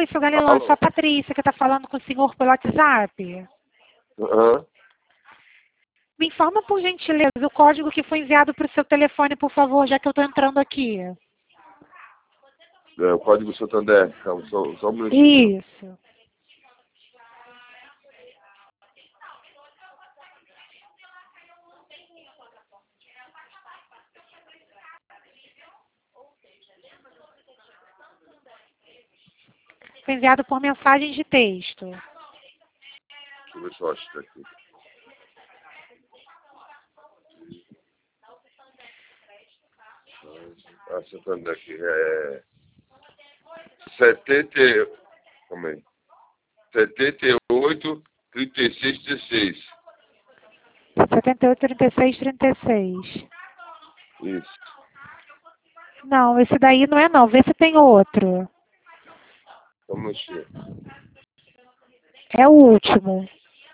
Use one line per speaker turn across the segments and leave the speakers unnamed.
Oi, seu Galilão, eu sou a Patrícia, que está falando com o senhor pelo WhatsApp.
Aham.
Me informa, por gentileza, o código que foi enviado para o seu telefone, por favor, já que eu estou entrando aqui.
O Código Santander. Calma, só um minutinho.
Isso. Foi enviado por mensagem de texto.
Deixa eu ver se eu acho aqui. Santander aqui. 70. Calma aí. 78, 36, 16.
78, 36, 36.
Isso.
Não, esse daí não é não. Vê se tem outro.
Vamos mexer.
É o último.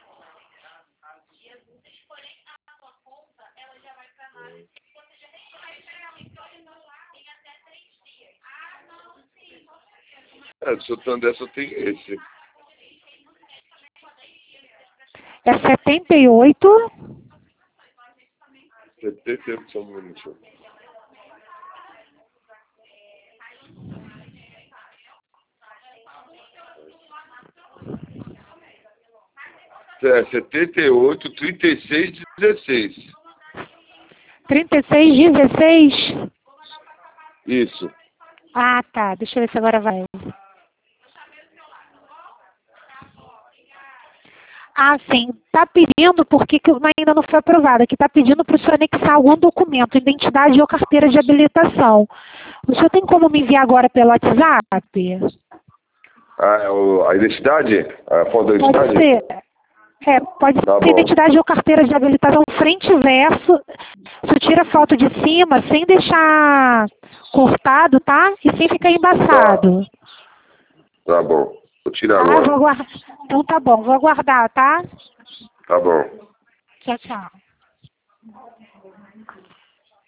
Do Santander só tem esse.
É 78.
78, só um minutinho. É 78, 36, 16.
36, 16.
Isso.
Ah, tá. Deixa eu ver se agora vai. Ah, sim. Tá pedindo, porque ainda não foi aprovada, que tá pedindo para o senhor anexar algum documento, identidade ou carteira de habilitação. O senhor tem como me enviar agora pelo WhatsApp?
A identidade? A foto da
Pode
identidade?
ser. Pode
Tá
ser
bom.
identidade ou carteira de habilitação frente e verso. Você tira a foto de cima sem deixar cortado, tá? E sem ficar embaçado.
Tá bom. Vou tirar
Vou
agora.
aguardar. Então tá bom, vou aguardar, tá?
Tá bom.
Tchau, tchau.